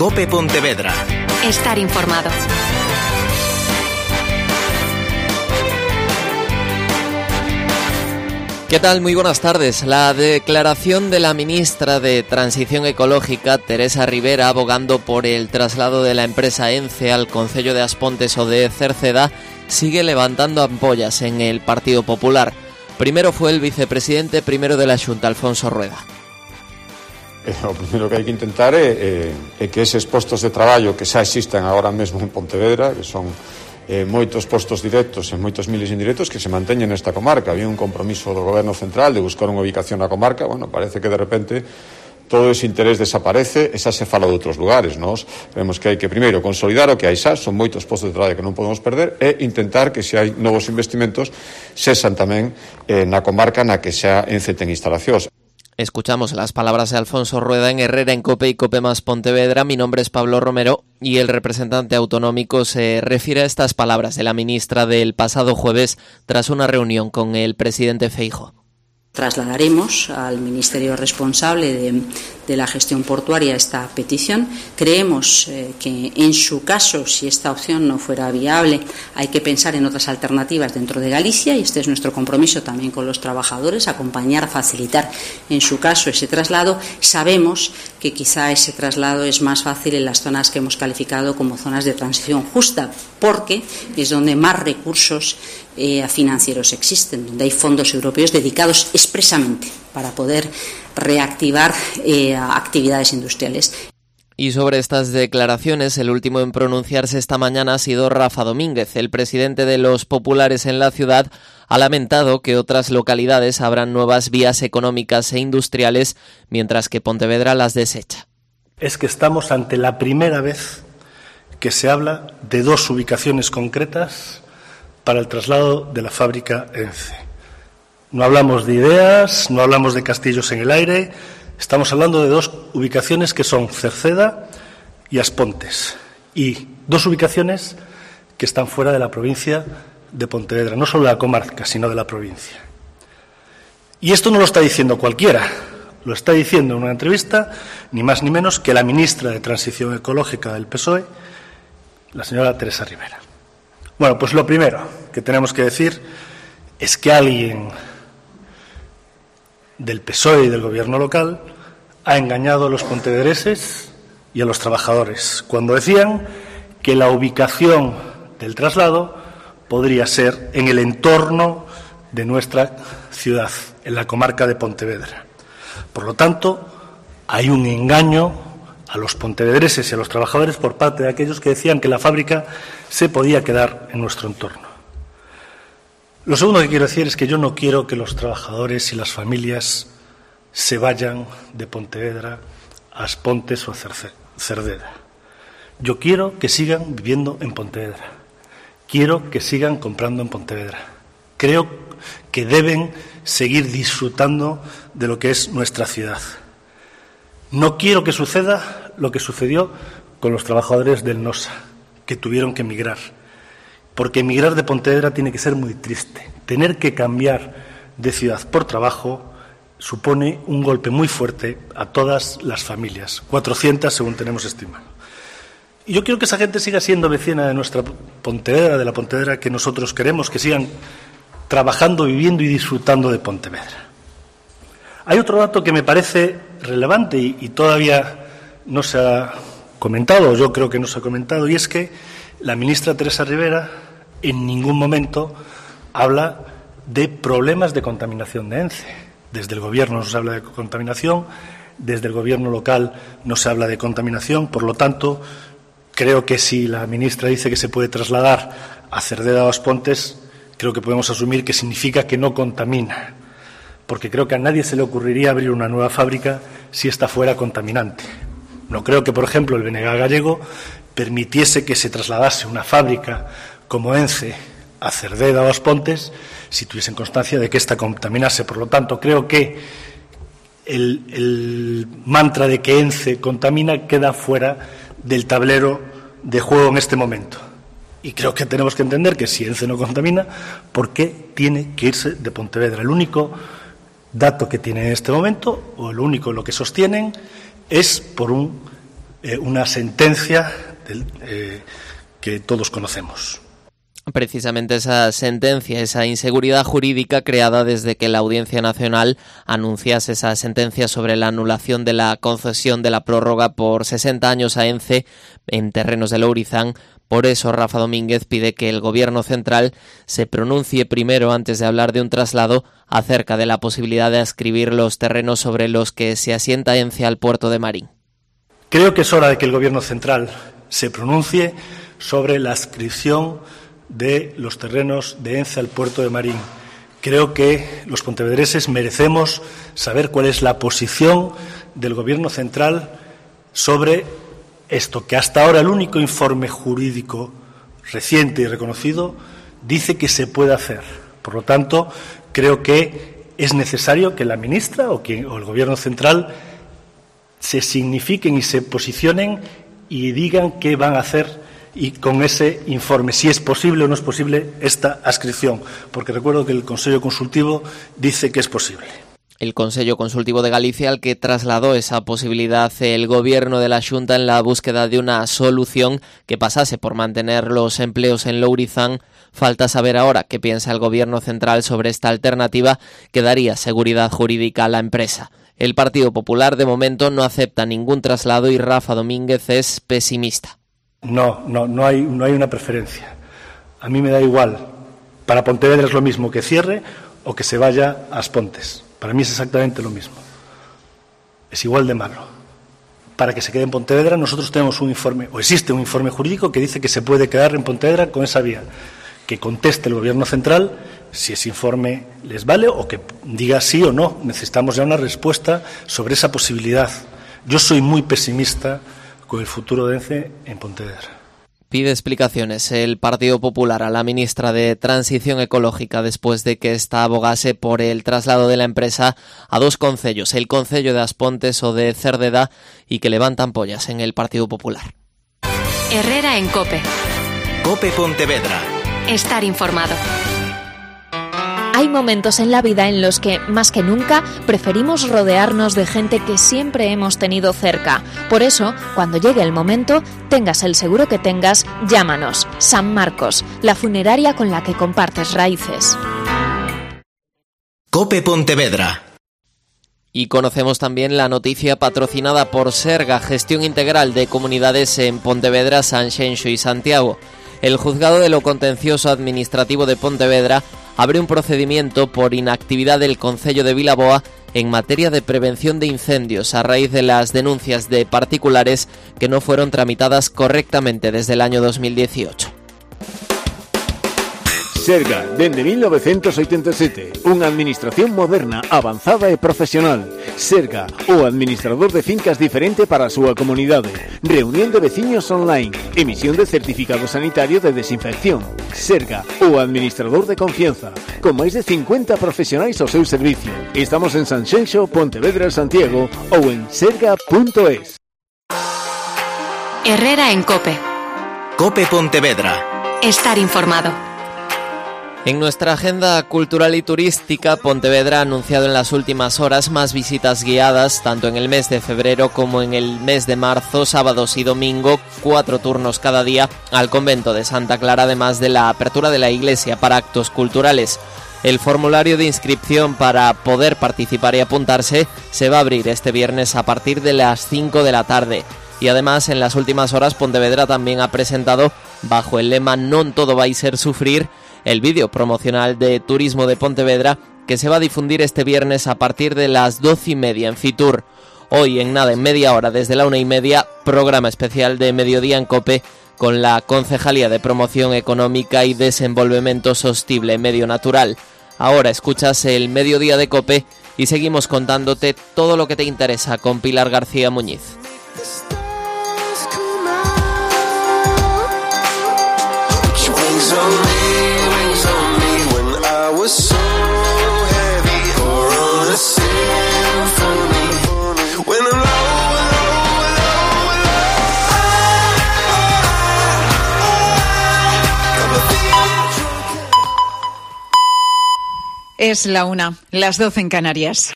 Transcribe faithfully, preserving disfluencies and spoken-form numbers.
COPE Pontevedra. Estar informado. ¿Qué tal? Muy buenas tardes. La declaración de la ministra de Transición Ecológica, Teresa Ribera, abogando por el traslado de la empresa ENCE al concello de As Pontes o de Cerceda, sigue levantando ampollas en el Partido Popular. Primero fue el vicepresidente primero de la Xunta, Alfonso Rueda. Eh, o primeiro que hai que intentar é, é, é que eses postos de traballo que xa existen agora mesmo en Pontevedra, que son eh, moitos postos directos e moitos miles indirectos, que se manteñen nesta comarca. Había un compromiso do Goberno Central de buscar unha ubicación na comarca. Bueno, parece que de repente todo ese interés desaparece e xa se fala de outros lugares. Nos vemos que hai que primeiro consolidar o que hai xa, son moitos postos de traballo que non podemos perder, e intentar que se hai novos investimentos sexan tamén eh, na comarca na que xa ENCE ten instalacións. Escuchamos las palabras de Alfonso Rueda en Herrera, en COPE y COPE más Pontevedra. Mi nombre es Pablo Romero y el representante autonómico se refiere a estas palabras de la ministra del pasado jueves tras una reunión con el presidente Feijóo. Trasladaremos al Ministerio responsable de, de la gestión portuaria esta petición. Creemos eh, que en su caso, si esta opción no fuera viable, hay que pensar en otras alternativas dentro de Galicia, y este es nuestro compromiso también con los trabajadores, acompañar, facilitar en su caso ese traslado. Sabemos que quizá ese traslado es más fácil en las zonas que hemos calificado como zonas de transición justa, porque es donde más recursos eh, financieros existen, donde hay fondos europeos dedicados expresamente para poder reactivar eh, actividades industriales. Y sobre estas declaraciones, el último en pronunciarse esta mañana ha sido Rafa Domínguez. El presidente de los populares en la ciudad ha lamentado que otras localidades abran nuevas vías económicas e industriales, mientras que Pontevedra las desecha. Es que estamos ante la primera vez que se habla de dos ubicaciones concretas para el traslado de la fábrica ENCE. No hablamos de ideas, no hablamos de castillos en el aire, estamos hablando de dos ubicaciones que son Cerceda y As Pontes, y dos ubicaciones que están fuera de la provincia de Pontevedra, no solo de la comarca, sino de la provincia. Y esto no lo está diciendo cualquiera, lo está diciendo en una entrevista ni más ni menos que la ministra de Transición Ecológica del P S O E, la señora Teresa Ribera. Bueno, pues lo primero que tenemos que decir es que alguien del P S O E y del Gobierno local ha engañado a los pontevedreses y a los trabajadores cuando decían que la ubicación del traslado podría ser en el entorno de nuestra ciudad, en la comarca de Pontevedra. Por lo tanto, hay un engaño a los pontevedreses y a los trabajadores por parte de aquellos que decían que la fábrica se podía quedar en nuestro entorno. Lo segundo que quiero decir es que yo no quiero que los trabajadores y las familias se vayan de Pontevedra a As Pontes o a Cerceda. Yo quiero que sigan viviendo en Pontevedra. Quiero que sigan comprando en Pontevedra. Creo que deben seguir disfrutando de lo que es nuestra ciudad. No quiero que suceda lo que sucedió con los trabajadores del NOSA, que tuvieron que emigrar. Porque emigrar de Pontevedra tiene que ser muy triste. Tener que cambiar de ciudad por trabajo supone un golpe muy fuerte a todas las familias, cuatrocientas según tenemos estimado. Y yo quiero que esa gente siga siendo vecina de nuestra Pontevedra, de la Pontevedra que nosotros queremos, que sigan trabajando, viviendo y disfrutando de Pontevedra. Hay otro dato que me parece relevante y, y todavía no se ha comentado, yo creo que no se ha comentado, y es que la ministra Teresa Ribera en ningún momento habla de problemas de contaminación de ENCE. Desde el Gobierno no se habla de contaminación, desde el Gobierno local no se habla de contaminación, por lo tanto, creo que si la ministra dice que se puede trasladar a Cerceda o As Pontes, creo que podemos asumir que significa que no contamina, porque creo que a nadie se le ocurriría abrir una nueva fábrica si esta fuera contaminante. No creo que, por ejemplo, el B N G gallego permitiese que se trasladase una fábrica como ENCE a Cerceda o As Pontes si tuviesen constancia de que ésta contaminase. Por lo tanto, creo que el, el mantra de que ENCE contamina queda fuera del tablero de juego en este momento. Y creo que tenemos que entender que si ENCE no contamina, ¿por qué tiene que irse de Pontevedra? El único dato que tiene en este momento, o el único lo que sostienen, es por un eh, una sentencia del, eh, que todos conocemos. Precisamente esa sentencia, esa inseguridad jurídica creada desde que la Audiencia Nacional anunciase esa sentencia sobre la anulación de la concesión de la prórroga por sesenta años a ENCE en terrenos de Lourizán. Por eso Rafa Domínguez pide que el Gobierno central se pronuncie primero antes de hablar de un traslado acerca de la posibilidad de adscribir los terrenos sobre los que se asienta ENCE al puerto de Marín. Creo que es hora de que el Gobierno central se pronuncie sobre la adscripción de los terrenos de ENCE al puerto de Marín. Creo que los pontevedreses merecemos saber cuál es la posición del Gobierno central sobre esto, que hasta ahora el único informe jurídico reciente y reconocido dice que se puede hacer. Por lo tanto, creo que es necesario que la ministra o, que, o el Gobierno central se signifiquen y se posicionen y digan qué van a hacer y con ese informe, si es posible o no es posible esta adscripción, porque recuerdo que el Consejo Consultivo dice que es posible. El Consejo Consultivo de Galicia, al que trasladó esa posibilidad el Gobierno de la Xunta en la búsqueda de una solución que pasase por mantener los empleos en Lourizán. Falta saber ahora qué piensa el Gobierno central sobre esta alternativa que daría seguridad jurídica a la empresa. El Partido Popular de momento no acepta ningún traslado y Rafa Domínguez es pesimista. No, no, no hay, no hay una preferencia. A mí me da igual. Para Pontevedra es lo mismo que cierre o que se vaya a Aspontes. Para mí es exactamente lo mismo. Es igual de malo. Para que se quede en Pontevedra nosotros tenemos un informe, o existe un informe jurídico que dice que se puede quedar en Pontevedra con esa vía. Que conteste el Gobierno central si ese informe les vale o que diga sí o no. Necesitamos ya una respuesta sobre esa posibilidad. Yo soy muy pesimista con el futuro de ENCE en Pontevedra. Pide explicaciones el Partido Popular a la ministra de Transición Ecológica después de que ésta abogase por el traslado de la empresa a dos concellos, el concello de Aspontes o de Cerdeda, y que levantan pollas en el Partido Popular. Herrera en COPE. COPE Pontevedra. Estar informado. Hay momentos en la vida en los que, más que nunca, preferimos rodearnos de gente que siempre hemos tenido cerca. Por eso, cuando llegue el momento, tengas el seguro que tengas, llámanos. San Marcos, la funeraria con la que compartes raíces. COPE Pontevedra. Y conocemos también la noticia patrocinada por Serga, Gestión Integral de Comunidades en Pontevedra, Sanxenxo y Santiago. El Juzgado de lo Contencioso Administrativo de Pontevedra abre un procedimiento por inactividad del Concello de Vilaboa en materia de prevención de incendios a raíz de las denuncias de particulares que no fueron tramitadas correctamente desde el año dos mil dieciocho. Serga, dende mil novecientos oitenta e sete, unha administración moderna, avanzada e profesional. Serga, o administrador de fincas diferente para a súa comunidade. Reunión de veciños online, emisión de certificado sanitario de desinfección. Serga, o administrador de confianza, con máis de cincuenta profesionais ao seu servicio. Estamos en Sanxenxo, Pontevedra, Santiago ou en serga punto es. Herrera en COPE. COPE Pontevedra. Estar informado. En nuestra agenda cultural y turística, Pontevedra ha anunciado en las últimas horas más visitas guiadas, tanto en el mes de febrero como en el mes de marzo, sábados y domingo, cuatro turnos cada día al convento de Santa Clara, además de la apertura de la iglesia para actos culturales. El formulario de inscripción para poder participar y apuntarse se va a abrir este viernes a partir de las cinco de la tarde. Y además, en las últimas horas, Pontevedra también ha presentado, bajo el lema Non todo vai ser sufrir, el vídeo promocional de Turismo de Pontevedra, que se va a difundir este viernes a partir de las doce y media en Fitur. Hoy, en nada, en media hora, desde la una y media, programa especial de Mediodía en COPE con la Concejalía de Promoción Económica y Desenvolvemento Sostible Medio Natural. Ahora escuchas el Mediodía de COPE y seguimos contándote todo lo que te interesa con Pilar García Muñiz. Es la una, las doce en Canarias.